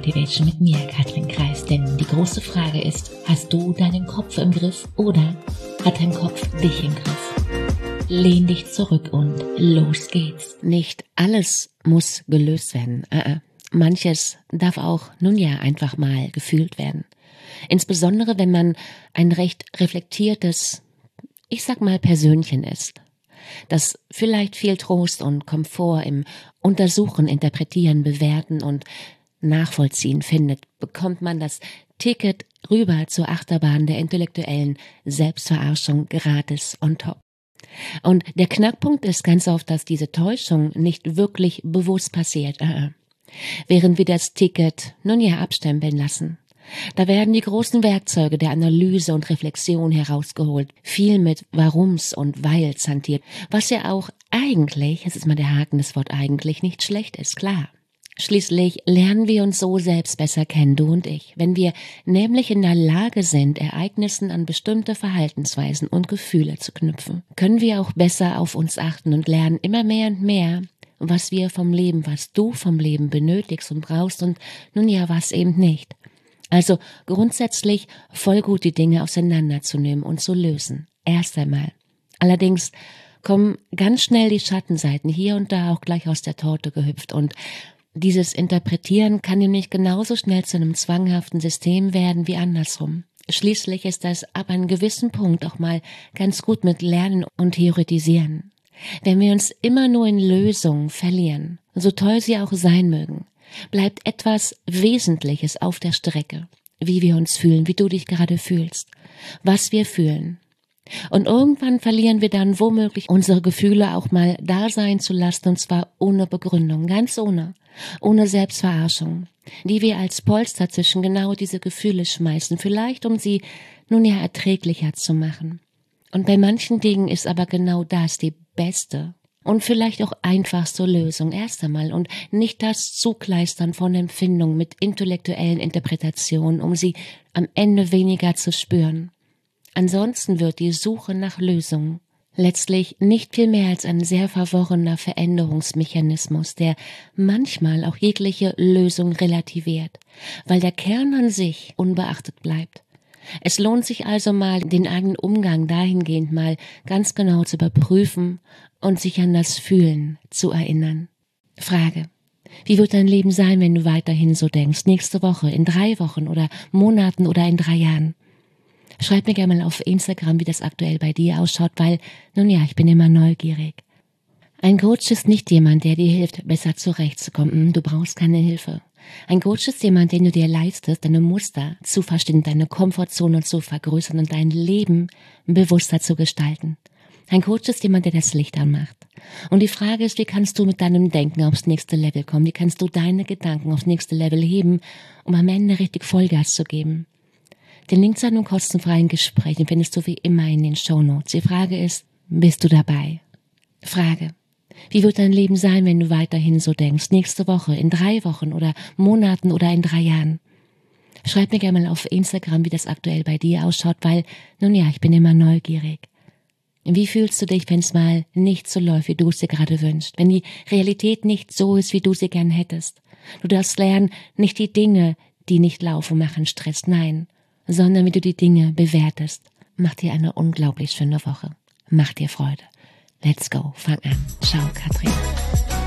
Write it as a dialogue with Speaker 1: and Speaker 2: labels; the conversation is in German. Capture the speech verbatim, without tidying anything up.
Speaker 1: Motivation mit mir, Katrin Kreis. Denn die große Frage ist, hast du deinen Kopf im Griff oder hat dein Kopf dich im Griff? Lehn dich zurück und los geht's.
Speaker 2: Nicht alles muss gelöst werden. Uh-uh. Manches darf auch, nun ja, einfach mal gefühlt werden. Insbesondere, wenn man ein recht reflektiertes, ich sag mal, Persönchen ist, das vielleicht viel Trost und Komfort im Untersuchen, Interpretieren, Bewerten und Nachvollziehen findet, bekommt man das Ticket rüber zur Achterbahn der intellektuellen Selbstverarschung gratis on top. Und der Knackpunkt ist ganz oft, dass diese Täuschung nicht wirklich bewusst passiert, während wir das Ticket nun ja abstempeln lassen. Da werden die großen Werkzeuge der Analyse und Reflexion herausgeholt, viel mit Warums und Weils hantiert, was ja auch eigentlich, das ist mal der Haken des Wort eigentlich, nicht schlecht ist, klar. Schließlich lernen wir uns so selbst besser kennen, du und ich, wenn wir nämlich in der Lage sind, Ereignissen an bestimmte Verhaltensweisen und Gefühle zu knüpfen, können wir auch besser auf uns achten und lernen immer mehr und mehr, was wir vom Leben, was du vom Leben benötigst und brauchst und nun ja, was eben nicht. Also grundsätzlich voll gut die Dinge auseinanderzunehmen und zu lösen. Erst einmal. Allerdings kommen ganz schnell die Schattenseiten hier und da auch gleich aus der Torte gehüpft und dieses Interpretieren kann nämlich genauso schnell zu einem zwanghaften System werden wie andersrum. Schließlich ist das ab einem gewissen Punkt auch mal ganz gut mit Lernen und Theoretisieren. Wenn wir uns immer nur in Lösungen verlieren, so toll sie auch sein mögen, bleibt etwas Wesentliches auf der Strecke, wie wir uns fühlen, wie du dich gerade fühlst, was wir fühlen. Und irgendwann verlieren wir dann womöglich unsere Gefühle auch mal da sein zu lassen, und zwar ohne Begründung, ganz ohne, ohne Selbstverarschung, die wir als Polster zwischen genau diese Gefühle schmeißen, vielleicht um sie nun ja erträglicher zu machen. Und bei manchen Dingen ist aber genau das die beste und vielleicht auch einfachste Lösung erst einmal und nicht das Zukleistern von Empfindungen mit intellektuellen Interpretationen, um sie am Ende weniger zu spüren. Ansonsten wird die Suche nach Lösungen letztlich nicht viel mehr als ein sehr verworrener Veränderungsmechanismus, der manchmal auch jegliche Lösung relativiert, weil der Kern an sich unbeachtet bleibt. Es lohnt sich also mal, den eigenen Umgang dahingehend mal ganz genau zu überprüfen und sich an das Fühlen zu erinnern. Frage: Wie wird dein Leben sein, wenn du weiterhin so denkst? Nächste Woche, in drei Wochen oder Monaten oder in drei Jahren? Schreib mir gerne mal auf Instagram, wie das aktuell bei dir ausschaut, weil, nun ja, ich bin immer neugierig. Ein Coach ist nicht jemand, der dir hilft, besser zurechtzukommen. Du brauchst keine Hilfe. Ein Coach ist jemand, den du dir leistest, deine Muster zu verstehen, deine Komfortzone zu vergrößern und dein Leben bewusster zu gestalten. Ein Coach ist jemand, der das Licht anmacht. Und die Frage ist, wie kannst du mit deinem Denken aufs nächste Level kommen? Wie kannst du deine Gedanken aufs nächste Level heben, um am Ende richtig Vollgas zu geben? Den Link zu einem kostenfreien Gespräch findest du wie immer in den Shownotes. Die Frage ist, bist du dabei? Frage: Wie wird dein Leben sein, wenn du weiterhin so denkst? Nächste Woche, in drei Wochen oder Monaten oder in drei Jahren? Schreib mir gerne mal auf Instagram, wie das aktuell bei dir ausschaut, weil, nun ja, ich bin immer neugierig. Wie fühlst du dich, wenn es mal nicht so läuft, wie du es dir gerade wünschst? Wenn die Realität nicht so ist, wie du sie gern hättest? Du darfst lernen, nicht die Dinge, die nicht laufen, machen Stress, nein, sondern wie du die Dinge bewertest. Mach dir eine unglaublich schöne Woche. Mach dir Freude. Let's go. Fang an. Ciao, Katrin.